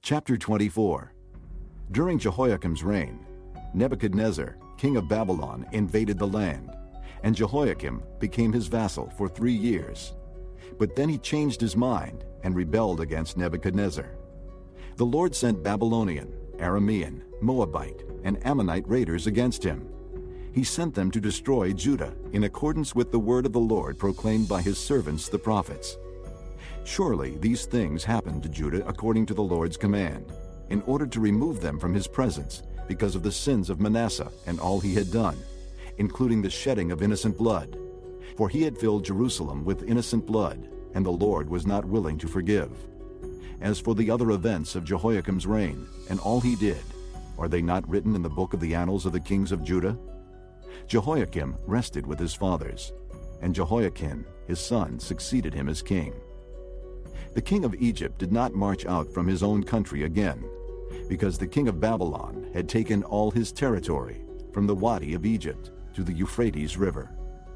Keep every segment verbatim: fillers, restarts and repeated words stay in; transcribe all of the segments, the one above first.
Chapter twenty-four. During Jehoiakim's reign, Nebuchadnezzar, king of Babylon, invaded the land, and Jehoiakim became his vassal for three years. But then he changed his mind and rebelled against Nebuchadnezzar. The Lord sent Babylonian, Aramean, Moabite, and Ammonite raiders against him. He sent them to destroy Judah in accordance with the word of the Lord proclaimed by his servants the prophets. Surely these things happened to Judah according to the Lord's command, in order to remove them from his presence because of the sins of Manasseh and all he had done, including the shedding of innocent blood. For he had filled Jerusalem with innocent blood, and the Lord was not willing to forgive. As for the other events of Jehoiakim's reign, and all he did, are they not written in the book of the annals of the kings of Judah? Jehoiakim rested with his fathers, and Jehoiakim, his son, succeeded him as king. The king of Egypt did not march out from his own country again, because the king of Babylon had taken all his territory, from the Wadi of Egypt to the Euphrates River.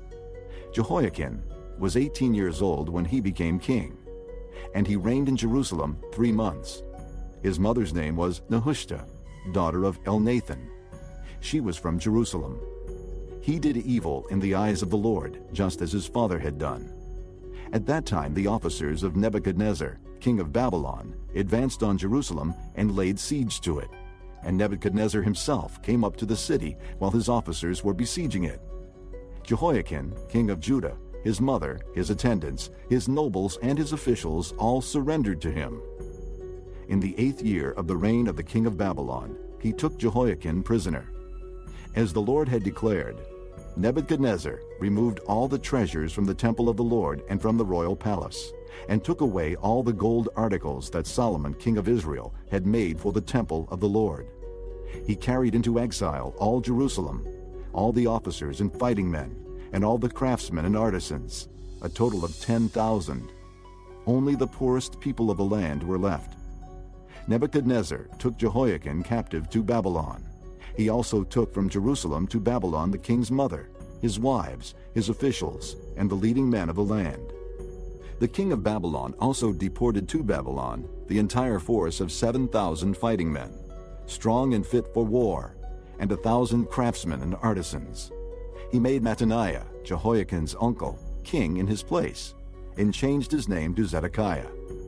Jehoiakim was eighteen years old when he became king, and he reigned in Jerusalem three months. His mother's name was Nehushta, daughter of Elnathan. She was from Jerusalem. He did evil in the eyes of the Lord, just as his father had done. At that time the officers of Nebuchadnezzar, king of Babylon, advanced on Jerusalem and laid siege to it. And Nebuchadnezzar himself came up to the city while his officers were besieging it. Jehoiakim, king of Judah, his mother, his attendants, his nobles, and his officials all surrendered to him. In the eighth year of the reign of the king of Babylon, he took Jehoiakim prisoner. As the Lord had declared, Nebuchadnezzar removed all the treasures from the temple of the Lord and from the royal palace, and took away all the gold articles that Solomon, king of Israel, had made for the temple of the Lord. He carried into exile all Jerusalem, all the officers and fighting men, and all the craftsmen and artisans, a total of ten thousand. Only the poorest people of the land were left. Nebuchadnezzar took Jehoiakim captive to Babylon. He also took from Jerusalem to Babylon the king's mother, his wives, his officials, and the leading men of the land. The king of Babylon also deported to Babylon the entire force of seven thousand fighting men, strong and fit for war, and a thousand craftsmen and artisans. He made Mattaniah, Jehoiakim's uncle, king in his place, and changed his name to Zedekiah.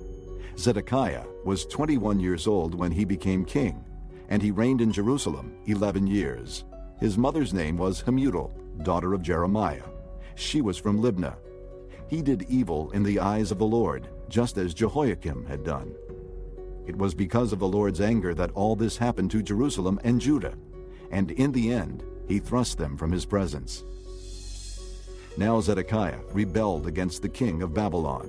Zedekiah was twenty-one years old when he became king, and he reigned in Jerusalem eleven years. His mother's name was Hamutal, daughter of Jeremiah. She was from Libnah. He did evil in the eyes of the Lord, just as Jehoiakim had done. It was because of the Lord's anger that all this happened to Jerusalem and Judah, and in the end he thrust them from his presence. Now Zedekiah rebelled against the king of Babylon.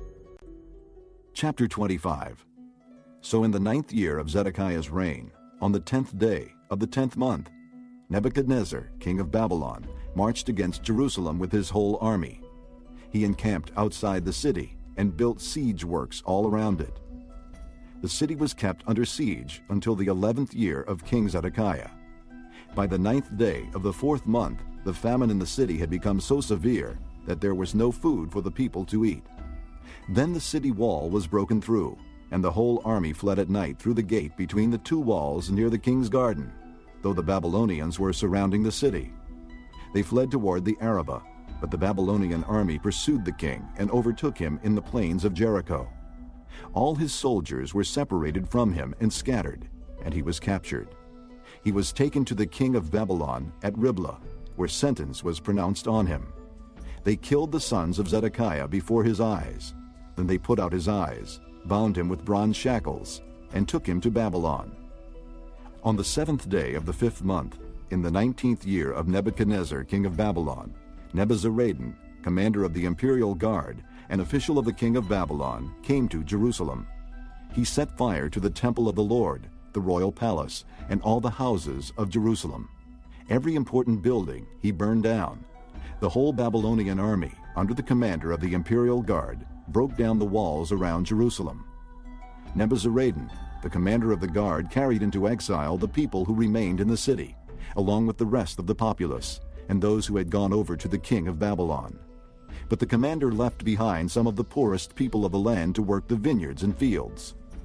Chapter twenty-five. So in the ninth year of Zedekiah's reign, on the tenth day of the tenth month, Nebuchadnezzar, king of Babylon, marched against Jerusalem with his whole army. He encamped outside the city and built siege works all around it. The city was kept under siege until the eleventh year of King Zedekiah. By the ninth day of the fourth month, the famine in the city had become so severe that there was no food for the people to eat. Then the city wall was broken through, and the whole army fled at night through the gate between the two walls near the king's garden, though the Babylonians were surrounding the city. They fled toward the Arabah, but the Babylonian army pursued the king and overtook him in the plains of Jericho. All his soldiers were separated from him and scattered, and he was captured. He was taken to the king of Babylon at Riblah, where sentence was pronounced on him. They killed the sons of Zedekiah before his eyes. Then they put out his eyes, bound him with bronze shackles, and took him to Babylon. On the seventh day of the fifth month, in the nineteenth year of Nebuchadnezzar, king of Babylon, Nebuzaradan, commander of the imperial guard, an official of the king of Babylon, came to Jerusalem. He set fire to the temple of the Lord, the royal palace, and all the houses of Jerusalem. Every important building he burned down. The whole Babylonian army, under the commander of the imperial guard, broke down the walls around Jerusalem. Nebuzaradan, the commander of the guard, carried into exile the people who remained in the city, along with the rest of the populace, and those who had gone over to the king of Babylon. But the commander left behind some of the poorest people of the land to work the vineyards and fields.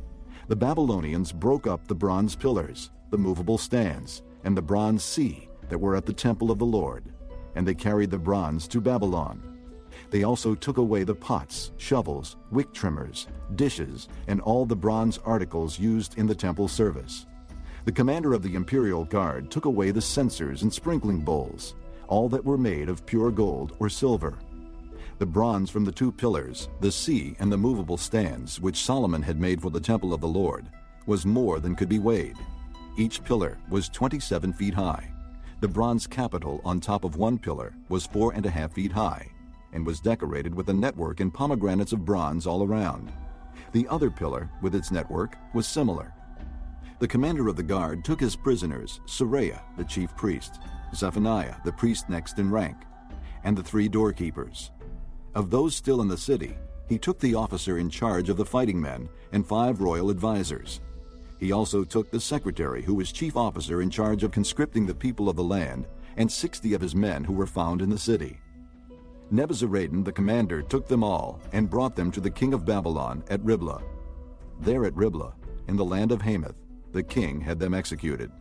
The Babylonians broke up the bronze pillars, the movable stands, and the bronze sea that were at the temple of the Lord, and they carried the bronze to Babylon. They also took away the pots, shovels, wick trimmers, dishes, and all the bronze articles used in the temple service. The commander of the imperial guard took away the censers and sprinkling bowls, all that were made of pure gold or silver. The bronze from the two pillars, the sea, and the movable stands, which Solomon had made for the temple of the Lord, was more than could be weighed. Each pillar was twenty-seven feet high. The bronze capital on top of one pillar was four and a half feet high, and was decorated with a network and pomegranates of bronze all around. The other pillar, with its network, was similar. The commander of the guard took as prisoners Seraiah, the chief priest, Zephaniah, the priest next in rank, and the three doorkeepers. Of those still in the city, he took the officer in charge of the fighting men and five royal advisers. He also took the secretary, who was chief officer in charge of conscripting the people of the land, and sixty of his men who were found in the city. Nebuzaradan the commander took them all and brought them to the king of Babylon at Riblah. There at Riblah, in the land of Hamath, the king had them executed.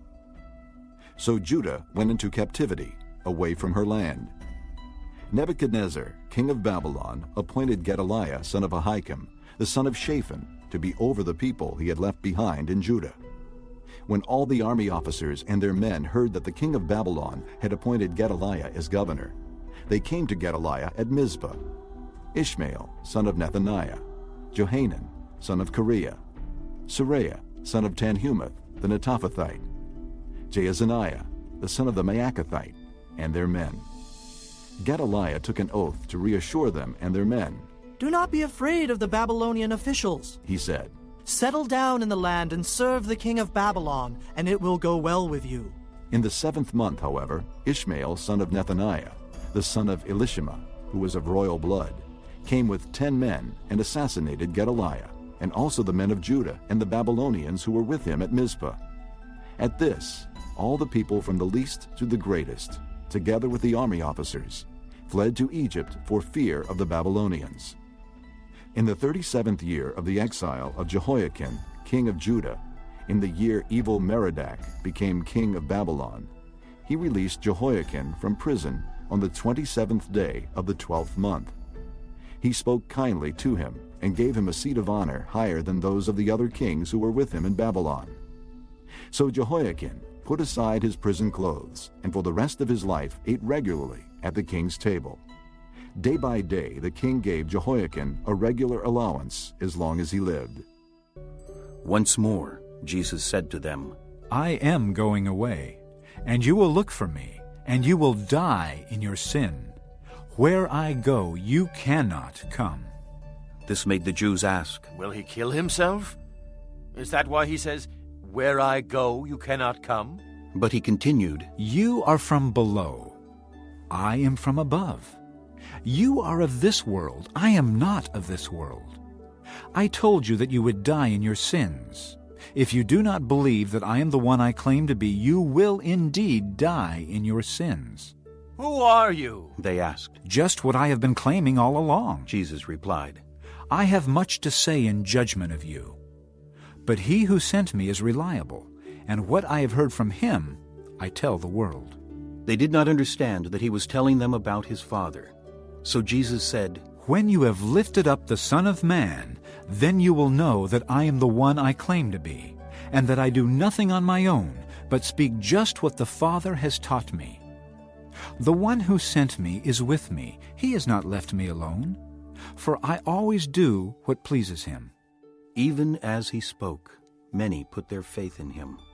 So Judah went into captivity, away from her land. Nebuchadnezzar, king of Babylon, appointed Gedaliah, son of Ahikam, the son of Shaphan, to be over the people he had left behind in Judah. When all the army officers and their men heard that the king of Babylon had appointed Gedaliah as governor, they came to Gedaliah at Mizpah. Ishmael, son of Nethaniah, Johanan, son of Kareah, Seraiah, son of Tanhumeth, the Netophathite, Jaazaniah, the son of the Maacathite, and their men. Gedaliah took an oath to reassure them and their men. "Do not be afraid of the Babylonian officials," he said. "Settle down in the land and serve the king of Babylon, and it will go well with you." In the seventh month, however, Ishmael, son of Nethaniah, the son of Elishama, who was of royal blood, came with ten men and assassinated Gedaliah, and also the men of Judah and the Babylonians who were with him at Mizpah. At this, all the people from the least to the greatest, together with the army officers, fled to Egypt for fear of the Babylonians. In the thirty-seventh year of the exile of Jehoiakim, king of Judah, in the year Evil-Merodach became king of Babylon, he released Jehoiakim from prison on the twenty-seventh day of the twelfth month. He spoke kindly to him and gave him a seat of honor higher than those of the other kings who were with him in Babylon. So Jehoiakim put aside his prison clothes, and for the rest of his life ate regularly at the king's table. Day by day the king gave Jehoiakim a regular allowance as long as he lived. Once more Jesus said to them, "I am going away, and you will look for me, and you will die in your sin. Where I go, you cannot come." This made the Jews ask, "Will he kill himself? Is that why he says, 'Where I go, you cannot come'?" But he continued, "You are from below. I am from above. You are of this world. I am not of this world. I told you that you would die in your sins. If you do not believe that I am the one I claim to be, you will indeed die in your sins." "Who are you?" they asked. "Just what I have been claiming all along." Jesus replied, "I have much to say in judgment of you. But he who sent me is reliable, and what I have heard from him I tell the world." They did not understand that he was telling them about his Father. So Jesus said, "When you have lifted up the Son of Man, then you will know that I am the one I claim to be, and that I do nothing on my own, but speak just what the Father has taught me. The one who sent me is with me. He has not left me alone, for I always do what pleases him." Even as he spoke, many put their faith in him.